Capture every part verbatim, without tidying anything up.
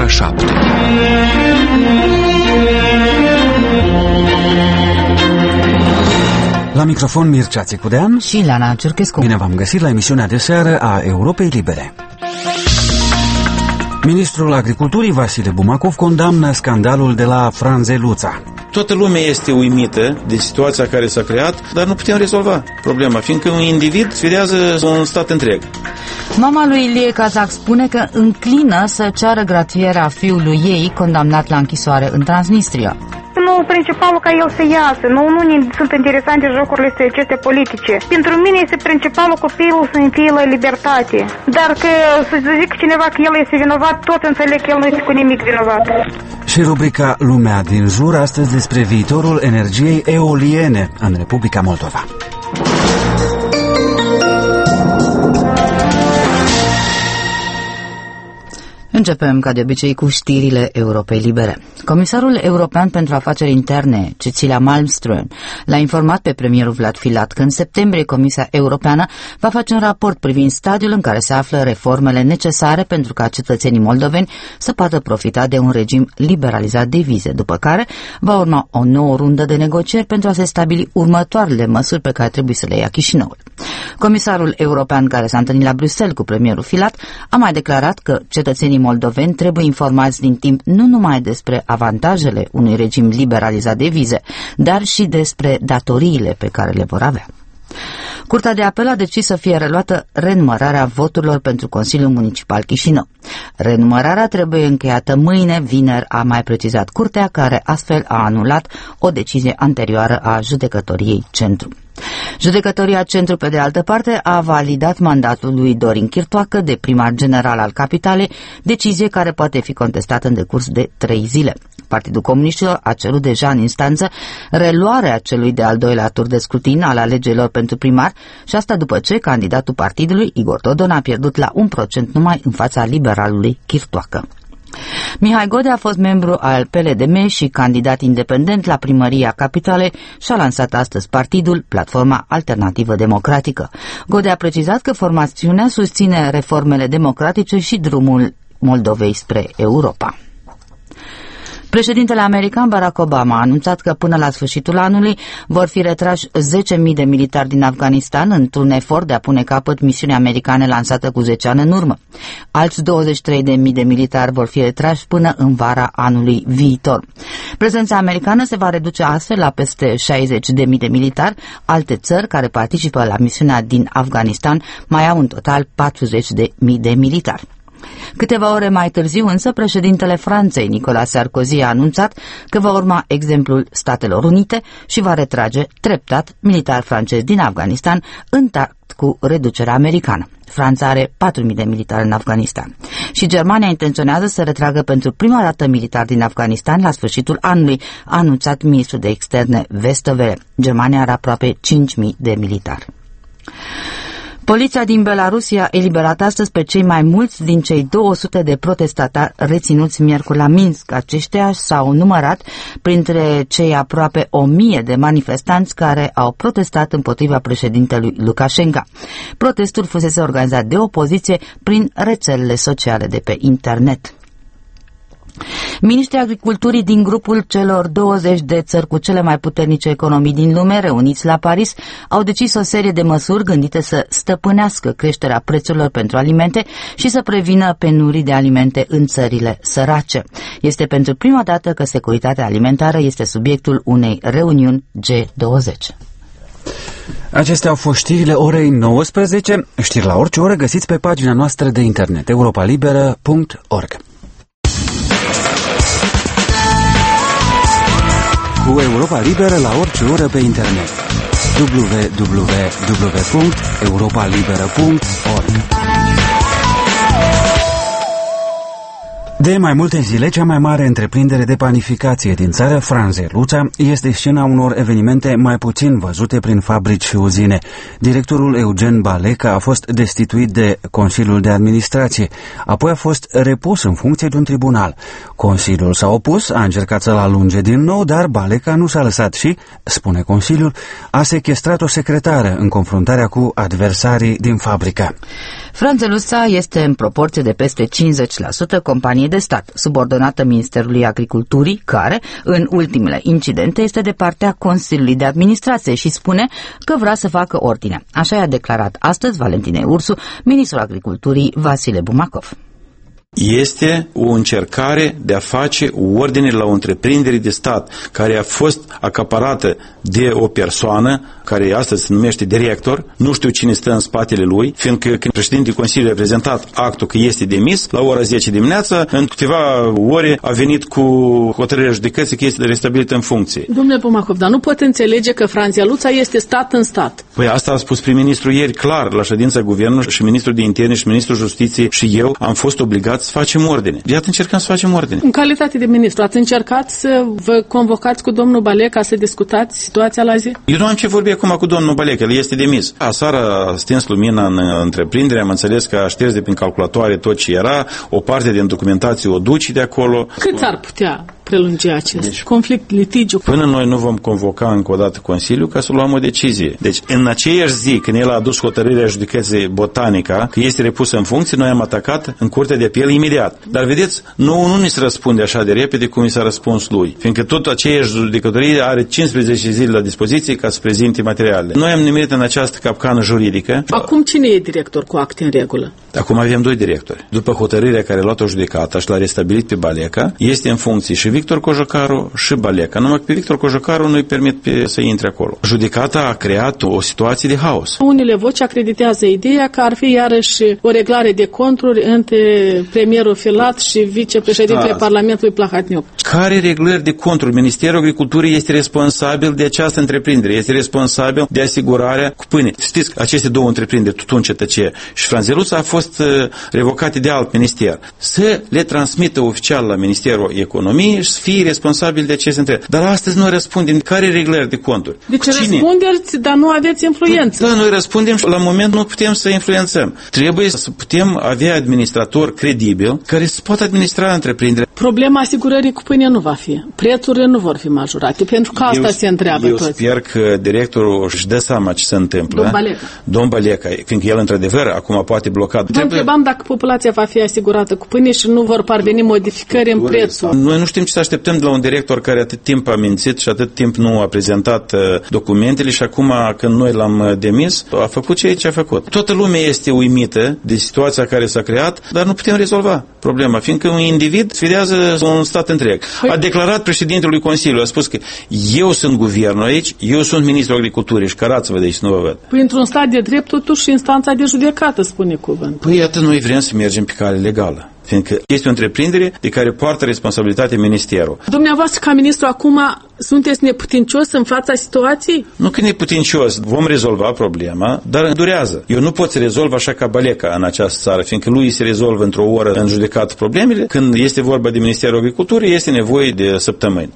ora șapte. La microfon Mircea Țicudean și Lana Ciurchescu. Bine v-am găsit la emisiunea de seară a Europei Libere. Ministrul Agriculturii Vasile Bumacov condamnă scandalul de la Franzeluța. Toată lumea este uimită de situația care s-a creat, dar nu putem rezolva problema, fiindcă un individ sfidează un stat întreg. Mama lui Ilie Kazak spune că înclină să ceară gratierea fiului ei condamnat la închisoare în Transnistria. Nu, principalul ca el să iasă, nu, nu sunt interesante jocurile acestea politice. Pentru mine este principalul copilul să fie la libertate. Dar că să zic cineva că el este vinovat, tot înțeleg că el nu este cu nimic vinovat. Și rubrica Lumea din jur, astăzi despre viitorul energiei eoliene în Republica Moldova. Începem, ca de obicei, cu știrile Europei Libere. Comisarul european pentru afaceri interne, Cecilia Malmström, l-a informat pe premierul Vlad Filat că în septembrie Comisia Europeană va face un raport privind stadiul în care se află reformele necesare pentru ca cetățenii moldoveni să poată profita de un regim liberalizat de vize, după care va urma o nouă rundă de negocieri pentru a se stabili următoarele măsuri pe care trebuie să le ia Chișinăul. Comisarul european care s-a întâlnit la Bruxelles cu premierul Filat a mai declarat că cetățenii moldoveni trebuie informați din timp nu numai despre avantajele unui regim liberalizat de vize, dar și despre datoriile pe care le vor avea. Curtea de apel a decis să fie reluată renumărarea voturilor pentru Consiliul Municipal Chișinău. Renumărarea trebuie încheiată mâine, vineri, a mai precizat Curtea, care astfel a anulat o decizie anterioară a Judecătoriei Centru. Judecătoria Centru, pe de altă parte, a validat mandatul lui Dorin Chirtoacă de primar general al capitalei, decizie care poate fi contestată în decurs de trei zile. Partidul Comuniștilor a cerut deja în instanță reluarea celui de-al doilea tur de scrutin al alegerilor pentru primar și asta după ce candidatul partidului, Igor Dodon, a pierdut la un procent numai în fața liberalului Chirtoacă. Mihai Godea a fost membru al P L D M și candidat independent la primăria capitalei și a lansat astăzi partidul Platforma Alternativă Democratică. Godea a precizat că formațiunea susține reformele democratice și drumul Moldovei spre Europa. Președintele american Barack Obama a anunțat că până la sfârșitul anului vor fi retrași zece mii de militari din Afganistan într-un efort de a pune capăt misiunii americane lansată cu zece ani în urmă. Alți douăzeci și trei de mii de militari vor fi retrași până în vara anului viitor. Prezența americană se va reduce astfel la peste șaizeci de mii de militari. Alte țări care participă la misiunea din Afganistan mai au în total patruzeci de mii de militari. Câteva ore mai târziu, însă, președintele Franței, Nicolas Sarkozy, a anunțat că va urma exemplul Statelor Unite și va retrage treptat militari francezi din Afganistan în tact cu reducerea americană. Franța are patru mii de militari în Afganistan. Și Germania intenționează să retragă pentru prima dată militari din Afganistan la sfârșitul anului, a anunțat ministrul de externe Westerwelle. Germania are aproape cinci mii de militari. Poliția din Belarusia a eliberat astăzi pe cei mai mulți din cei două sute de protestatari reținuți miercuri la Minsk. Aceștia s-au numărat printre cei aproape o mie de manifestanți care au protestat împotriva președintelui Lukashenko. Protestul fusese organizat de opoziție prin rețelele sociale de pe internet. Ministrii agriculturii din grupul celor douăzeci de țări cu cele mai puternice economii din lume, reuniți la Paris, au decis o serie de măsuri gândite să stăpânească creșterea prețurilor pentru alimente și să prevină penurii de alimente în țările sărace. Este pentru prima dată că securitatea alimentară este subiectul unei reuniuni G douăzeci. Acestea au fost știrile orei nouăsprezece. Știri la orice oră găsiți pe pagina noastră de internet europa liberă punct org. Cu Europa Liberă la orice oră pe internet. w w w punct europa liberă punct org. De mai multe zile, cea mai mare întreprindere de panificație din țară, Franzeluța, este scena unor evenimente mai puțin văzute prin fabrici și uzine. Directorul Eugen Baleca a fost destituit de Consiliul de Administrație, apoi a fost repus în funcție de un tribunal. Consiliul s-a opus, a încercat să-l alunge din nou, dar Baleca nu s-a lăsat și, spune Consiliul, a sechestrat o secretară în confruntarea cu adversarii din fabrică. Franzeluța este în proporție de peste cincizeci la sută companie de stat, subordonată Ministerului Agriculturii, care, în ultimele incidente, este de partea Consiliului de Administrație și spune că vrea să facă ordine. Așa i-a declarat astăzi Valentinei Ursu, ministrul Agriculturii Vasile Bumakov. Este o încercare de a face ordine la o întreprindere de stat care a fost acaparată de o persoană care astăzi se numește director, nu știu cine stă în spatele lui, fiindcă când președintele Consiliului a prezentat actul că este demis, la ora zece dimineața, în câteva ore a venit cu hotărârea judecății că este restabilit în funcție. Domnule Bumakov, dar nu pot înțelege că Franzeluța este stat în stat. Păi asta a spus prim-ministru ieri clar la ședința guvernului și ministrul de interne și ministrul justiției și eu am fost obligați să facem ordine. Iată, încercăm să facem ordine. În calitate de ministru, ați încercat să vă convocați cu domnul Baleca să discutați situația la zi? Eu nu am ce vorbi acum cu domnul Baleca, el este demis. Aseară a stins lumina în întreprindere, am înțeles că a șters de prin calculatoare tot ce era, o parte din documentație o duci de acolo. Cât ar putea prelungi acest deci, conflict, litigiu? Până noi nu vom convoca încă o dată Consiliul ca să luăm o decizie. Deci, în aceeași zi, când el a adus hotărârea judecății Botanica, că este repusă în funcție, noi am atacat în Curtea de Apel imediat. Dar vedeți, nouă nu ni se răspunde așa de repede cum i s-a răspuns lui. Fiindcă tot aceeași judecătorie are cincisprezece zile la dispoziție ca să prezinte materialele. Noi am nimerit în această capcană juridică. Acum cine e director cu acte în regulă? Acum avem doi directori. După hotărârea care a luat-o judecata și l-a restabilit pe Baleca, este în funcție și Victor Cojocaru și Baleca. Numai că pe Victor Cojocaru nu-i permit pe să intre acolo. Judecata a creat o situație de haos. Unele voci acreditează ideea că ar fi iarăși o reglare de conturi între premierul Filat și vicepreședintele da. Parlamentului Plahatniuc. Care reglări de conturi? Ministerul Agriculturii este responsabil de această întreprindere. Este responsabil de asigurarea cu pâine. Știți, aceste două întreprinderi, Tutun Cetăcee și Franzeluța, a fost uh, revocate de alt minister. Să le transmită oficial la Ministerul Economiei și să fie responsabil de aceste întreprinderi. Dar astăzi noi răspundem care reglări de conturi. Deci răspundeți, dar nu aveți influență. Da, noi răspundem și la moment nu putem să influențăm. Trebuie să putem avea administratori credibili care să poată administra întreprinderea. Problema asigurării cu pâine nu va fi. Prețurile nu vor fi majorate, pentru că asta eu, se întreabă eu toți. Sper că directorul își dă seama ce se întâmplă. Domn Baleca. Domn Baleca, fiindcă el într-adevăr acum poate bloca. Vă Trebuie... întrebam dacă populația va fi asigurată cu pâine și nu vor parveni modificări în prețul. Noi nu știm ce să așteptăm de la un director care atât timp a mințit și atât timp nu a prezentat uh, documentele și acum când noi l-am demis, a făcut ceea ce a făcut. Toată lumea este uimită de situația care s-a creat, dar nu putem rezolva problema, fiindcă un individ sfidează un stat întreg. Păi... A declarat președintelui Consiliului, a spus că eu sunt guvernul aici, eu sunt ministrul agriculturii și cărați-vă de aici, nu vă văd. Păi într-un stat de drept, totuși instanța de judecată spune cuvânt. Păi iată, noi vrem să mergem pe cale legală, fiindcă este o întreprindere de care poartă responsabilitatea ministerul. Dumneavoastră, ca ministru, acum sunteți neputincios în fața situației? Nu că neputincios, vom rezolva problema, dar durează. Eu nu pot să rezolv așa ca Baleca în această țară, fiindcă lui se rezolvă într-o oră în judecat problemele. Când este vorba de Ministerul Agriculturii, este nevoie de săptămâni.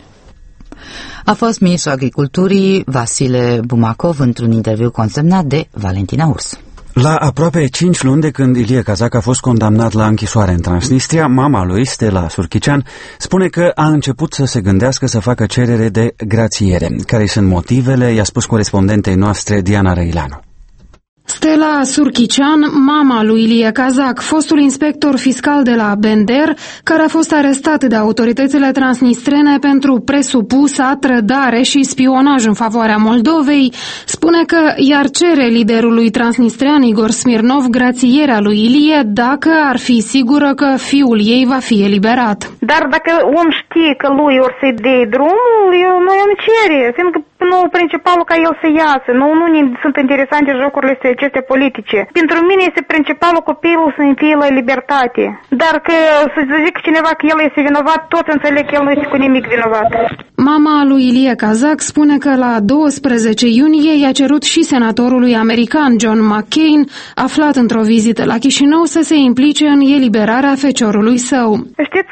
A fost ministrul Agriculturii Vasile Bumakov într-un interviu consemnat de Valentina Ursu. La aproape cinci luni de când Ilie Kazak a fost condamnat la închisoare în Transnistria, mama lui, Stella Surkician, spune că a început să se gândească să facă cerere de grațiere. Care sunt motivele, i-a spus corespondentei noastre Diana Răileanu. Stella Surkician, mama lui Ilie Kazak, fostul inspector fiscal de la Bender, care a fost arestat de autoritățile transnistrene pentru presupusă trădare și spionaj în favoarea Moldovei, spune că i-ar cere liderului transnistrean Igor Smirnov grațierea lui Ilie dacă ar fi sigură că fiul ei va fi eliberat. Dar dacă om știe că lui or să-i dea drumul, eu, noi îmi cere, fiindcă nu principalul ca el să iasă, nu, nu sunt interesante jocurile acestea politice. Pentru mine este principalul copilul să fie la libertate. Dar că să zic cineva că el este vinovat, tot înțeleg că el nu este cu nimic vinovat. Mama lui Ilie Kazak spune că la douăsprezece iunie i-a cerut și senatorului american John McCain, aflat într-o vizită la Chișinău, să se implice în eliberarea feciorului său. Știți,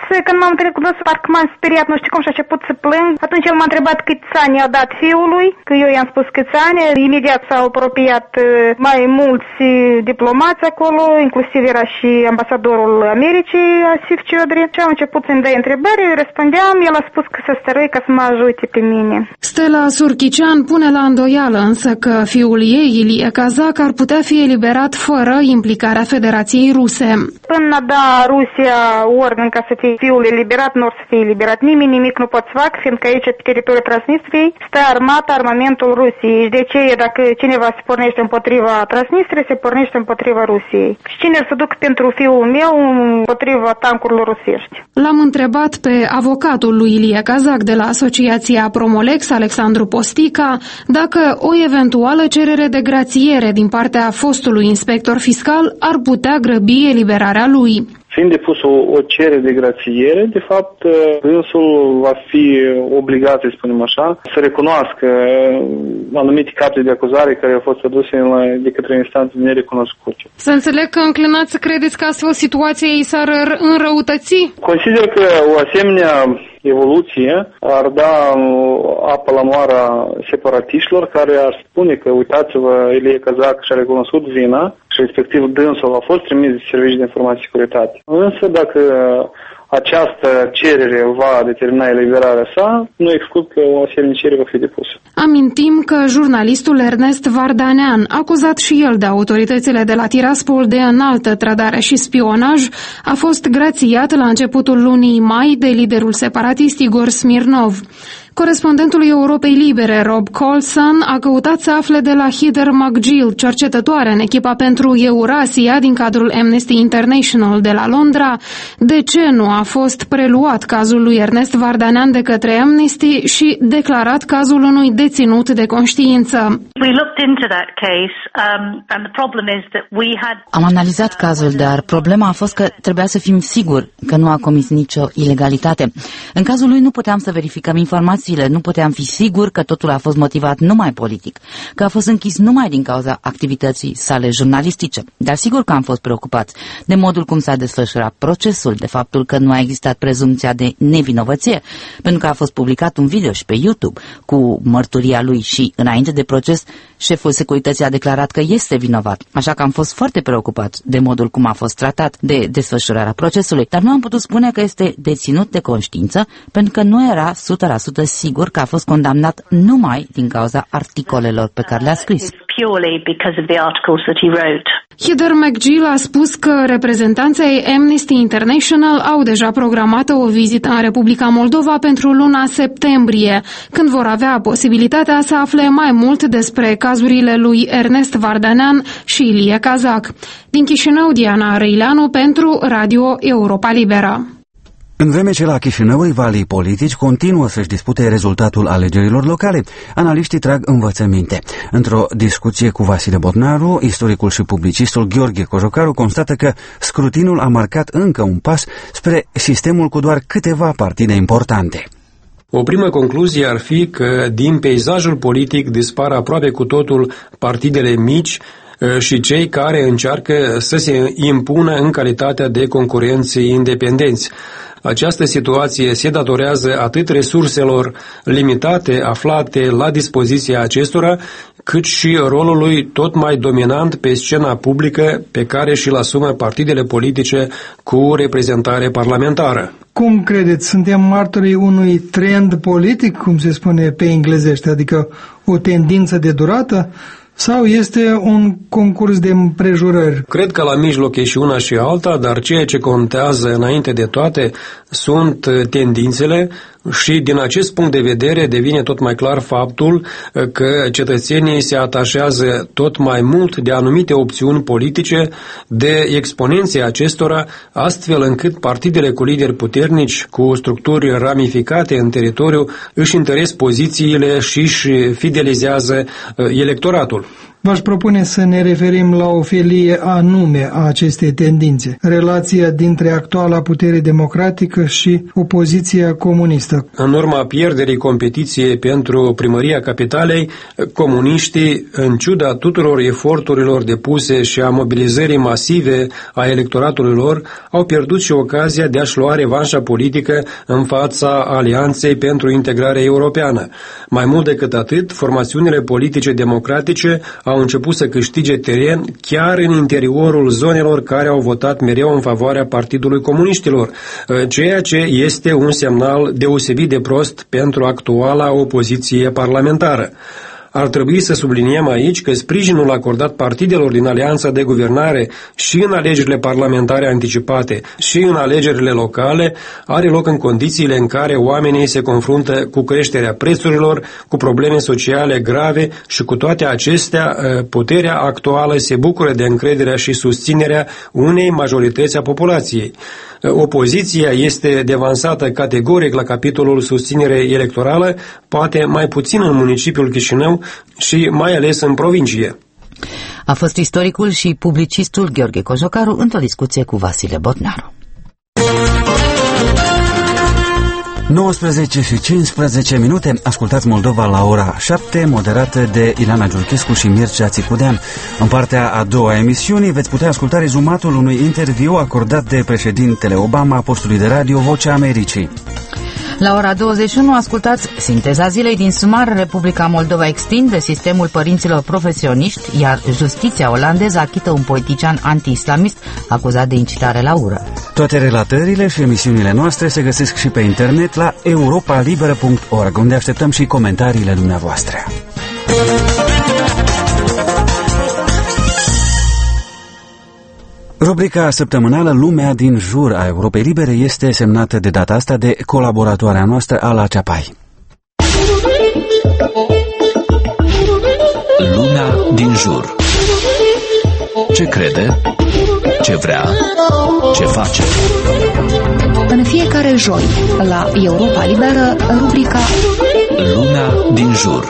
când m-am întâlnit cu dânsul, parcă m-am speriat, nu știu cum, și a început să plâng. Atunci el m-a întrebat câți ani i-a dat fiului, că eu i-am spus câți ani. Imediat s-au apropiat mai mulți diplomați acolo, inclusiv era și ambasadorul Americii, Asif Ciodri. Și am început să-mi dea întrebări, eu răspundeam, el a spus că să stărui ca să mă ajute pe mine. Stella Surchician pune la îndoială însă că fiul ei, Ilie Kazak, ar putea fi eliberat fără implicarea Federației Ruse. Până da Rusia ordin ca să fie fiul eliberat, nu or să fie eliberat nimeni, nimic nu pot să fac, fiindcă aici, pe teritoriul Transnistriei, stă armata, armamentul Rusiei. Și de ce, dacă cineva se pornește împotriva Transnistriei, se pornește împotriva Rusiei. Și cine să duc pentru fiul meu împotriva tancurilor rusești? L-am întrebat pe avocatul lui Ilie Kazak de la Asociația Promolex, Alexandru Postica, dacă o eventuală cerere de grațiere din partea fostului inspector fiscal ar putea grăbi eliberarea lui. Fiind depus o, o cerere de grațiere, de fapt, dânsul va fi obligat, să spunem așa, să recunoască anumite capete de acuzare care au fost aduse de către instanțe nerecunoscute. Să înțeleg că înclinați să credeți că astfel situația ei s-ar înrăutăți? Consider că o asemenea evoluție ar da apă la moara separatiștilor care ar spune că, uitați-vă, Ilie Kazak și-a recunoscut vina și respectiv dânsul a fost trimis de Serviciul de Informații și Securitate. Însă dacă această cerere va determina eliberarea sa, nu exclud că o asemenea cerere va fi depusă. Amintim că jurnalistul Ernest Vardanean, acuzat și el de autoritățile de la Tiraspol de înaltă trădare și spionaj, a fost grațiat la începutul lunii mai de liderul separatist Igor Smirnov. Corespondentul Europei Libere, Rob Colson, a căutat să afle de la Heather McGill, cercetătoare în echipa pentru Eurasia din cadrul Amnesty International de la Londra, de ce nu a fost preluat cazul lui Ernest Vardanean de către Amnesty și declarat cazul unui deținut de conștiință. Am analizat cazul, dar problema a fost că trebuia să fim siguri că nu a comis nicio ilegalitate. În cazul lui nu puteam să verificăm informații, nu puteam fi siguri că totul a fost motivat numai politic, că a fost închis numai din cauza activității sale jurnalistice. Dar sigur că am fost preocupați de modul cum s-a desfășurat procesul, de faptul că nu a existat prezumția de nevinovăție, pentru că a fost publicat un video și pe YouTube cu mărturia lui și, înainte de proces, șeful securității a declarat că este vinovat. Așa că am fost foarte preocupați de modul cum a fost tratat, de desfășurarea procesului, dar nu am putut spune că este deținut de conștiință, pentru că nu era o sută la sută sigur că a fost condamnat numai din cauza articolelor pe care le-a scris. Heather McGill a spus că reprezentanții ai Amnesty International au deja programată o vizită în Republica Moldova pentru luna septembrie, când vor avea posibilitatea să afle mai mult despre cazurile lui Ernest Vardanean și Ilie Kazak. Din Chișinău, Diana Răileanu pentru Radio Europa Liberă. În vreme ce la Chișinău rivalii politici continuă să-și dispute rezultatul alegerilor locale, analiștii trag învățăminte. Într-o discuție cu Vasile Botnaru, istoricul și publicistul Gheorghe Cojocaru constată că scrutinul a marcat încă un pas spre sistemul cu doar câteva partide importante. O primă concluzie ar fi că din peisajul politic dispar aproape cu totul partidele mici și cei care încearcă să se impună în calitatea de concurenți independenți. Această situație se datorează atât resurselor limitate aflate la dispoziția acestora, cât și rolului tot mai dominant pe scena publică pe care și-l asumă partidele politice cu reprezentare parlamentară. Cum credeți, suntem martorii unui trend politic, cum se spune pe englezește, adică o tendință de durată? Sau este un concurs de împrejurări? Cred că la mijloc e și una și alta, dar ceea ce contează înainte de toate sunt tendințele și din acest punct de vedere devine tot mai clar faptul că cetățenii se atașează tot mai mult de anumite opțiuni politice, de exponenții acestora, astfel încât partidele cu lideri puternici, cu structuri ramificate în teritoriu, își întăresc pozițiile și își fidelizează electoratul. v-aș propune să ne referim la o felie anume a acestei tendințe, relația dintre actuala putere democratică și opoziția comunistă. În urma pierderii competiției pentru primăria capitalei, comuniștii, în ciuda tuturor eforturilor depuse și a mobilizării masive a electoratului lor, au pierdut și ocazia de a-și lua revanșa politică în fața Alianței pentru Integrare Europeană. Mai mult decât atât, formațiunile politice democratice au început să câștige teren chiar în interiorul zonelor care au votat mereu în favoarea Partidului Comuniștilor, ceea ce este un semnal deosebit de prost pentru actuala opoziție parlamentară. Ar trebui să subliniem aici că sprijinul acordat partidelor din alianța de guvernare și în alegerile parlamentare anticipate și în alegerile locale are loc în condițiile în care oamenii se confruntă cu creșterea prețurilor, cu probleme sociale grave și cu toate acestea puterea actuală se bucură de încrederea și susținerea unei majorități a populației. Opoziția este devansată categoric la capitolul susținere electorală, poate mai puțin în municipiul Chișinău și mai ales în provincie. A fost istoricul și publicistul Gheorghe Cojocaru într-o discuție cu Vasile Botnaru. nouăsprezece și cincisprezece minute, ascultați Moldova la ora șapte, moderată de Ileana Giurchescu și Mircea Țicudean. În partea a doua a emisiunii veți putea asculta rezumatul unui interviu acordat de președintele Obama postului de radio Vocea Americii. La ora douăzeci și unu ascultați Sinteza zilei. Din sumar, Republica Moldova extinde sistemul părinților profesioniști, iar justiția olandeză achită un politician anti-islamist acuzat de incitare la ură. Toate relatările și emisiunile noastre se găsesc și pe internet la europa liberă punct org, unde așteptăm și comentariile dumneavoastră. Rubrica săptămânală Lumea din jur a Europei Libere este semnată de data asta de colaboratoarea noastră, Ala Ceapai. Lumea din jur. Ce crede? Ce vrea? Ce face? În fiecare joi, la Europa Liberă, rubrica Lumea din jur.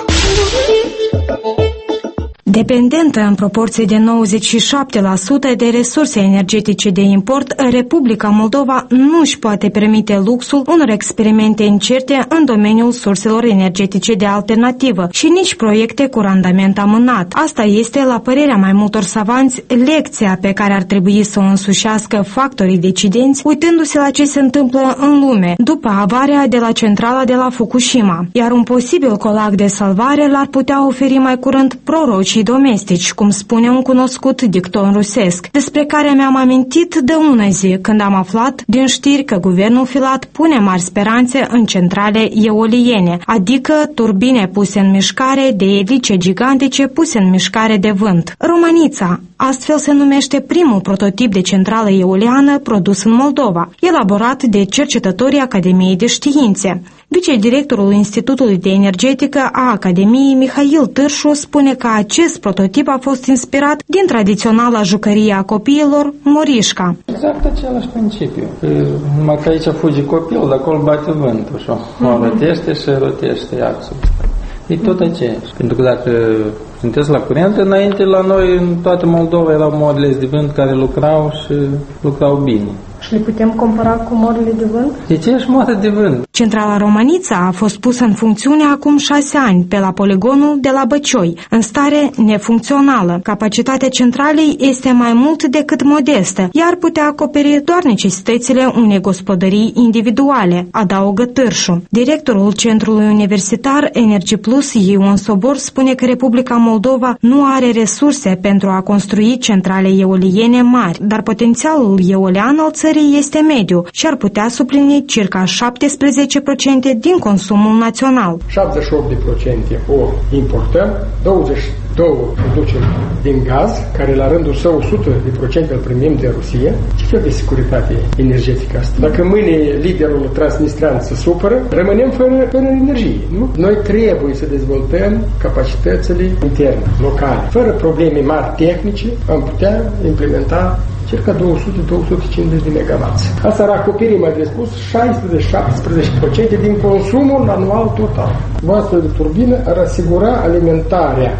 Dependentă în proporție de nouăzeci și șapte la sută de resurse energetice de import, Republica Moldova nu își poate permite luxul unor experimente incerte în domeniul surselor energetice de alternativă și nici proiecte cu randament amânat. Asta este, la părerea mai multor savanți, lecția pe care ar trebui să o însușească factorii decidenți, uitându-se la ce se întâmplă în lume după avarea de la centrala de la Fukushima, iar un posibil colac de salvare l-ar putea oferi mai curând prorocii domestici, cum spune un cunoscut dicton rusesc, despre care mi-am amintit de ună zi când am aflat din știri că guvernul Filat pune mari speranțe în centrale eoliene, adică turbine puse în mișcare de elice gigantice puse în mișcare de vânt. Romanița, astfel se numește primul prototip de centrală eoliană produs în Moldova, elaborat de cercetătorii Academiei de Științe. Vicedirectorul Institutului de Energetică a Academiei, Mihail Târșu, spune că acest prototip a fost inspirat din tradiționala jucărie a copiilor, morișca. Exact același principiu. Numai că aici fuge copilul, de acolo bate vântul și o rotește și rotește axul. E tot aceeași. Pentru că dacă sunteți la curent, înainte la noi în toată Moldova erau morile de vânt care lucrau și lucrau bine. Și le putem compara cu morile de vânt? E aceeași moară de vânt. Centrala Romanița a fost pusă în funcțiune acum șase ani pe la poligonul de la Băcioi, în stare nefuncțională. Capacitatea centralei este mai mult decât modestă, iar putea acoperi doar necesitățile unei gospodării individuale, adaugă Târșu. Directorul Centrului Universitar EnergiPlus, Ion Sobor, spune că Republica Moldova nu are resurse pentru a construi centrale eoliene mari, dar potențialul eolian al țării este mediu și ar putea suplini circa șaptesprezece la sută din consumul național. șaptezeci și opt la sută o importăm, douăzeci și doi la sută producem din gaz, care la rândul său o sută la sută îl primim de Rusia. Ce fel de securitate energetică asta? Dacă mâine liderul transnistrean se supără, rămânem fără, fără energie. Nu? Noi trebuie să dezvoltăm capacitățile interne, locale. Fără probleme mari tehnice, am putea implementa circa două sute la două sute cincizeci de megawatts. Asta ar acoperi, mai de spus, șaisprezece la șaptesprezece la sută din consumul anual total. Voastră de turbină ar asigura alimentarea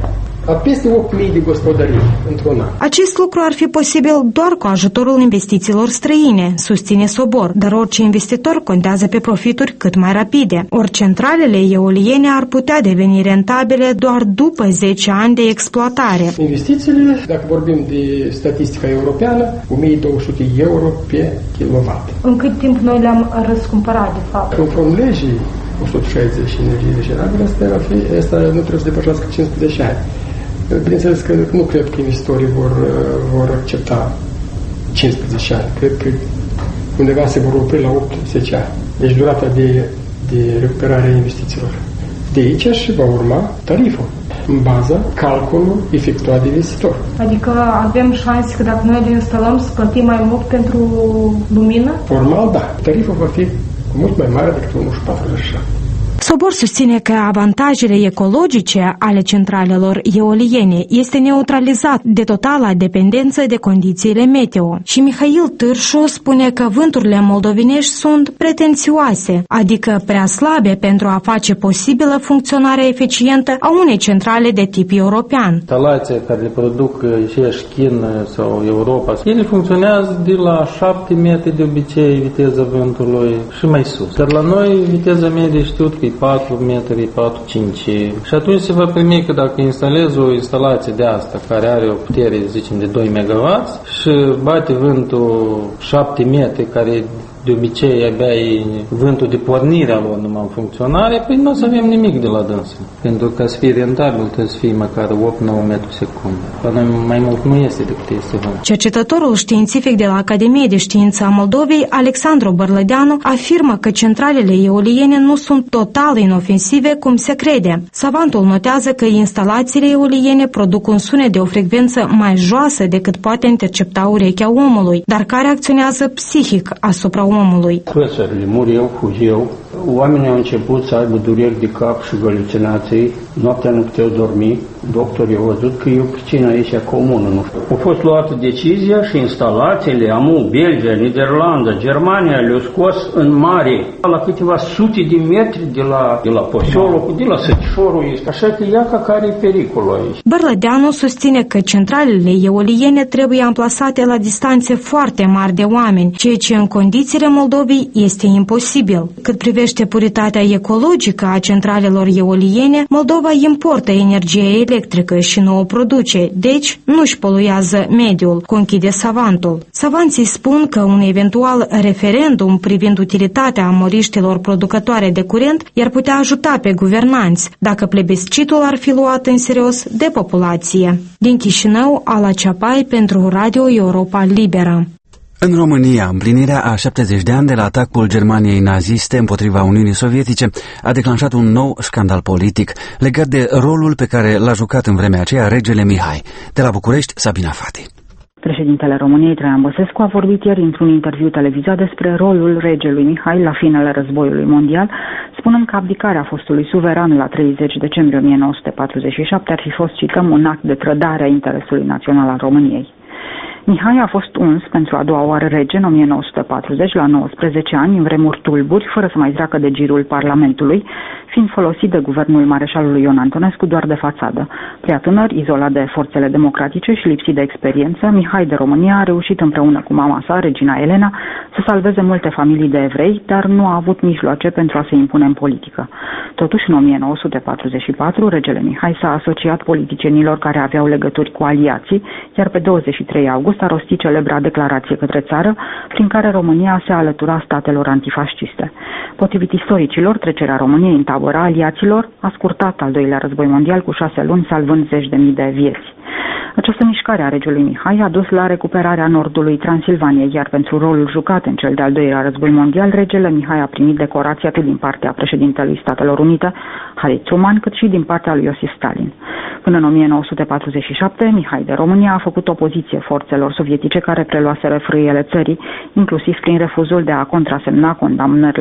a peste opt mii de gospodării într-un an. Acest lucru ar fi posibil doar cu ajutorul investițiilor străine, susține Sobor, dar orice investitor contează pe profituri cât mai rapide. Ori centralele eoliene ar putea deveni rentabile doar după zece ani de exploatare. Investițiile, dacă vorbim de statistica europeană, o mie două sute euro pe kilowatt. În cât timp noi le-am răscumpărat, de fapt? Conform legii o sută șaizeci energie regenerabilă, asta, asta nu trebuie să depășească cincisprezece ani. Bineînțeles că nu cred că investitorii vor, vor accepta cincisprezece ani. Cred că undeva se vor opri la opt zece ani. Deci durata de, de recuperare a investițiilor. De aici și va urma tariful, în baza calculului efectuat de investitor. Adică avem șanse că dacă noi le instalăm să plătim mai mult pentru lumină? Formal, da. Tariful va fi mult mai mare decât unu virgulă patruzeci și șapte. Sobor susține că avantajele ecologice ale centralelor eoliene este neutralizat de totala dependență de condițiile meteo. Și Mihail Târșu spune că vânturile moldovenești sunt pretențioase, adică prea slabe pentru a face posibilă funcționarea eficientă a unei centrale de tip european. Instalația care le produc și China sau Europa, ele funcționează de la șapte metri de obicei viteza vântului și mai sus. Dar la noi viteza medie știut că e patru metri, patru cinci. Și atunci se va primi că dacă instalezi o instalație de asta care are o putere, zicem, de doi megawatt și bate vântul șapte metri, care de obicei abia e vântul de pornire a lor numai în funcționare, păi nu o să avem nimic de la dânsul. Pentru că să fie rentabil trebuie să fie măcar opt nouă metri secundă. La noi mai mult nu este decât este vânt. Cercetătorul științific de la Academie de Știință a Moldovei, Alexandru Bărlădeanu, afirmă că centralele eoliene nu sunt total inofensive, cum se crede. Savantul notează că instalațiile eoliene produc un sunet de o frecvență mai joasă decât poate intercepta urechea omului, dar care acționează psihic asupra omului. Păsările mureau, fugeau, oamenii au început să aibă dureri de cap și halucinații, noaptea nu puteau dormi, doctorii au văzut că e o pricină aici comună, nu știu. A fost luată decizia și instalațiile, amu, Belgia, Niderlanda, Germania le-au scos în mare, la câteva sute de metri de la, de la Posiolul, de la Săcișorul, așa că ia ca care e pericolul aici. Bărlădeanu susține că centralele eoliene trebuie amplasate la distanțe foarte mari de oameni, ceea ce în condițiile Moldovei este imposibil. Cât privește puritatea ecologică a centralelor eoliene, Moldova importă energie electrică și nu o produce, deci nu-și poluează mediul, conchide savantul. Savanții spun că un eventual referendum privind utilitatea moriștilor producătoare de curent i-ar putea ajuta pe guvernanți, dacă plebiscitul ar fi luat în serios de populație. Din Chișinău, Ala Ceapai pentru Radio Europa Liberă. În România, împlinirea a șaptezeci de ani de la atacul Germaniei naziste împotriva Uniunii Sovietice a declanșat un nou scandal politic legat de rolul pe care l-a jucat în vremea aceea regele Mihai. De la București, Sabina Fati. Președintele României, Traian Băsescu, a vorbit ieri într-un interviu televizat despre rolul regelui Mihai la finele războiului mondial, spunând că abdicarea fostului suveran la treizeci decembrie o mie nouă sute patruzeci și șapte ar fi fost, cităm, un act de trădare a interesului național al României. Mihai a fost uns pentru a doua oară rege în o mie nouă sute patruzeci, la nouăsprezece ani, în vremuri tulburi, fără să mai treacă de girul Parlamentului, fiind folosit de guvernul mareșalului Ion Antonescu doar de fațadă. Prea tânăr, izolat de forțele democratice și lipsit de experiență, Mihai de România a reușit împreună cu mama sa, regina Elena, să salveze multe familii de evrei, dar nu a avut mijloace pentru a se impune în politică. Totuși, în o mie nouă sute patruzeci și patru, regele Mihai s-a asociat politicienilor care aveau legături cu aliații, iar pe douăzeci și trei august a rostit celebra declarație către țară, prin care România se alătura statelor antifasciste. Potrivit istoricilor, trecerea României în tabăra aliaților a scurtat al doilea război mondial cu șase luni, salvând zeci de mii de vieți. Această mișcare a regelui Mihai a dus la recuperarea nordului Transilvaniei, iar pentru rolul jucat în cel de-al doilea război mondial, regele Mihai a primit decorații atât din partea președintelui Statelor Unite, Harry Truman, cât și din partea lui Iosif Stalin. Până în o mie nouă sute patruzeci și șapte, Mihai de România a făcut opoziție forțelor sovietice care preluaseră frâiele țării, inclusiv prin refuzul de a contrasemna condamnări la moarte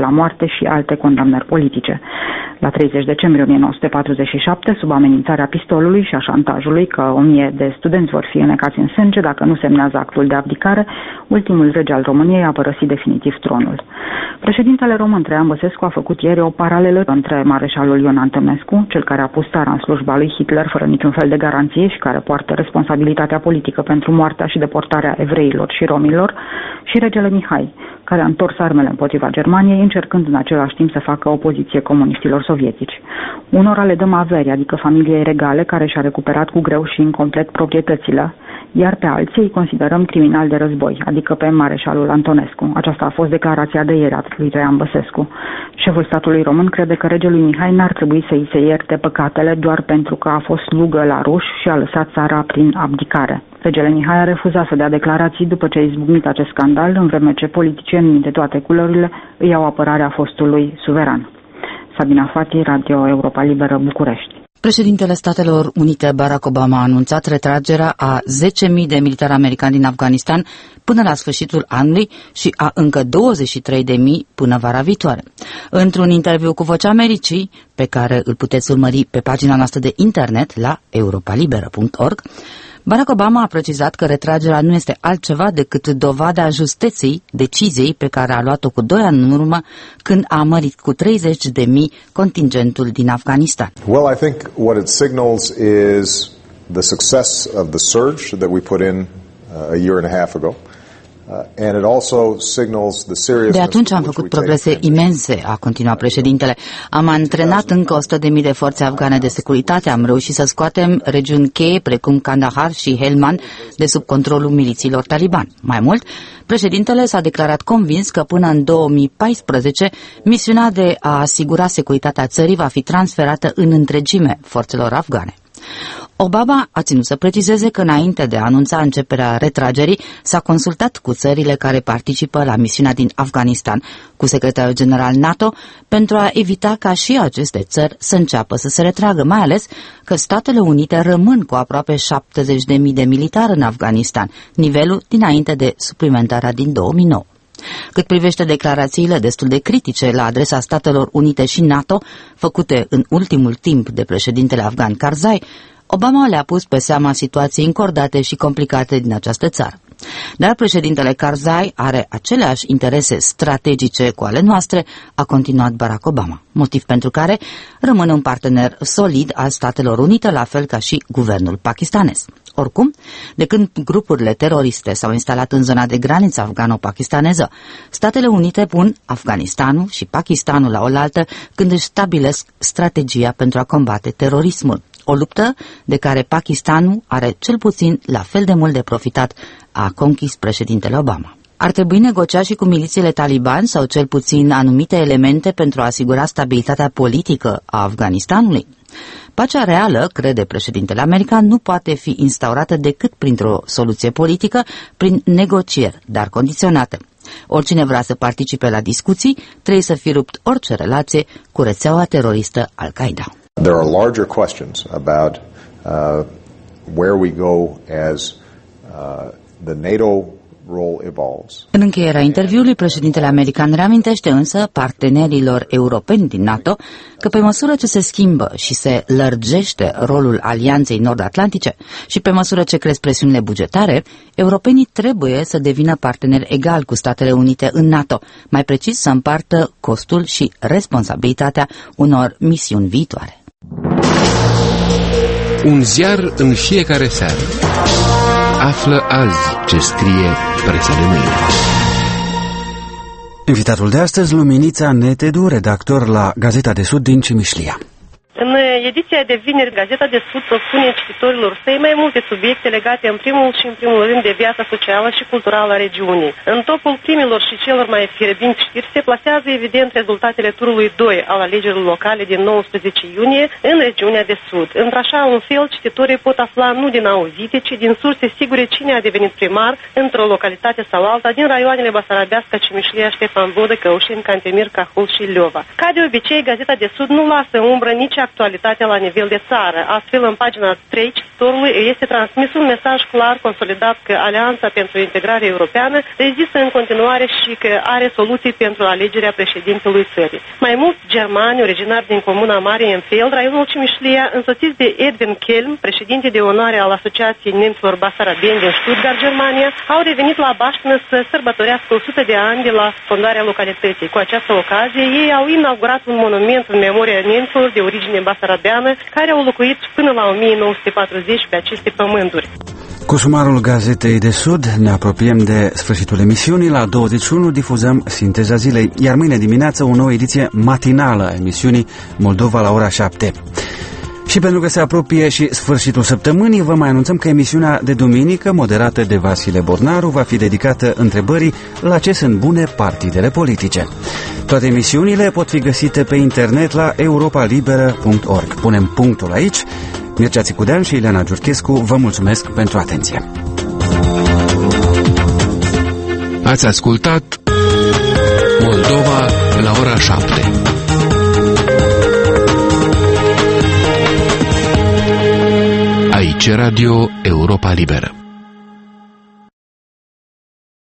penalitate și alte condamnări politice. La treizeci decembrie o mie nouă sute patruzeci și șapte, sub amenințarea pistolului și a șantajului că o mie de studenți vor fi înecați în sânge dacă nu semnează actul de abdicare, ultimul rege al României a părăsit definitiv tronul. Președintele român Traian Băsescu a făcut ieri o paralelă între mareșalul Ion Antonescu, cel care a pus țara în slujba lui Hitler fără niciun fel de garanție și care poartă responsabilitatea politică pentru moartea și deportarea evreilor și romilor, și regele Mihai, care a întors armele împotriva Germaniei, încercând în același timp să facă opoziție comuniștilor sovietici. Unora le dăm averi, adică familiei regale care și-a recuperat cu greu și incomplet proprietățile, iar pe alții îi considerăm criminali de război, adică pe mareșalul Antonescu. Aceasta a fost declarația de ieri a lui Traian Băsescu. Șeful statului român crede că regelui Mihai n-ar trebui să îi se ierte păcatele doar pentru că a fost slugă la ruși și a lăsat țara prin abdicare. Regele Mihai a refuzat să dea declarații după ce a izbucnit acest scandal, în vreme ce politicienii de toate culorile îi iau apărarea fostului suveran. Sabina Fati, Radio Europa Liberă, București. Președintele Statelor Unite Barack Obama a anunțat retragerea a zece mii de militari americani din Afganistan până la sfârșitul anului și a încă douăzeci și trei de mii până vara viitoare. Într-un interviu cu Vocea Americii, pe care îl puteți urmări pe pagina noastră de internet la europa liberă punct org, Barack Obama a precizat că retragerea nu este altceva decât dovada justeței deciziei pe care a luat-o cu doi ani în urmă, când a mărit cu treizeci de mii contingentul din Afganistan. Well, I think what it signals is the success of the surge that we put in uh, a year and a half ago. De atunci am făcut progrese imense, a continuat președintele. Am antrenat încă o sută de mii de forțe afgane de securitate, am reușit să scoatem regiuni cheie precum Kandahar și Helmand de sub controlul milițiilor taliban. Mai mult, președintele s-a declarat convins că până în două mii paisprezece misiunea de a asigura securitatea țării va fi transferată în întregime forțelor afgane. Obama a ținut să precizeze că înainte de a anunța începerea retragerii s-a consultat cu țările care participă la misiunea din Afganistan, cu secretarul general NATO, pentru a evita ca și aceste țări să înceapă să se retragă, mai ales că Statele Unite rămân cu aproape șaptezeci de mii de militari în Afganistan, nivelul dinainte de suplimentarea din două mii nouă. Cât privește declarațiile destul de critice la adresa Statelor Unite și NATO, făcute în ultimul timp de președintele afgan Karzai, Obama le-a pus pe seama situației încordate și complicate din această țară. Dar președintele Karzai are aceleași interese strategice cu ale noastre, a continuat Barack Obama, motiv pentru care rămâne un partener solid al Statelor Unite, la fel ca și guvernul pakistanez. Oricum, de când grupurile teroriste s-au instalat în zona de graniță afgano-pakistaneză, Statele Unite pun Afganistanul și Pakistanul la oaltă când își stabilesc strategia pentru a combate terorismul. O luptă de care Pakistanul are cel puțin la fel de mult de profitat, a conchis președintele Obama. Ar trebui negociat și cu milițiile taliban sau cel puțin anumite elemente pentru a asigura stabilitatea politică a Afganistanului? Pacea reală, crede președintele american, nu poate fi instaurată decât printr-o soluție politică, prin negocieri, dar condiționate. Oricine vrea să participe la discuții trebuie să fi rupt orice relație cu rețeaua teroristă Al-Qaeda. There are larger questions about uh, where we go as uh, the NATO role evolves. În încheierea interviului, președintele american reamintește însă partenerilor europeni din NATO că pe măsură ce se schimbă și se lărgește rolul Alianței Nord-Atlantice și pe măsură ce cresc presiunile bugetare, europenii trebuie să devină parteneri egal cu Statele Unite în NATO, mai precis să împartă costul și responsabilitatea unor misiuni viitoare. Un ziar în fiecare seară. Află azi ce scrie presa de mâine. Invitatul de astăzi, Luminița Netedu, redactor la Gazeta de Sud din Cimișlia. În ediția de vineri, Gazeta de Sud propune cititorilor săi mai multe subiecte legate în primul și în primul rând de viața socială și culturală a regiunii. În topul primilor și celor mai fierbinți știri se plasează evident rezultatele turului doi al alegerilor locale din nouăsprezece iunie în regiunea de Sud. Într-așa un fel, cititorii pot afla nu din auzite, ci din surse sigure cine a devenit primar într-o localitate sau alta din raioanele Basarabeasca, Cimișlia, Ștefan Vodă, Căușeni, Cantemir, Cahul și Leova. Ca de obicei, Gazeta de Sud nu lasă umbră nici actualitatea la nivel de țară. Astfel, în pagina trei cititorului este transmis un mesaj clar, consolidat, că Alianța pentru Integrare Europeană rezistă în continuare și că are soluții pentru alegerea președintelui țării. Mai mulți germani, originari din comuna Marienfeld, raionul Cimișlia, însoțiți de Edwin Kelm, președinte de onoare al Asociației Nemților Basarabeni din Stuttgart, Germania, au revenit la Baștină să sărbătorească o sută de ani de la fondarea localității. Cu această ocazie, ei au inaugurat un monument în memoria nemților de origine basarabeană care au locuit până la o mie nouă sute patruzeci pe aceste pământuri. Cu sumarul Gazetei de Sud ne apropiem de sfârșitul emisiunii. La douăzeci și unu difuzăm Sinteza Zilei, iar mâine dimineață o nouă ediție matinală a emisiunii Moldova la ora șapte. Și pentru că se apropie și sfârșitul săptămânii, vă mai anunțăm că emisiunea de duminică, moderată de Vasile Bornaru, va fi dedicată întrebării la ce sunt bune partidele politice. Toate emisiunile pot fi găsite pe internet la europa liberă punct org. Punem punctul aici. Mircea Țicudean și Ileana Giurchescu vă mulțumesc pentru atenție. Ați ascultat Moldova la ora șapte. Aici Radio Europa Liberă.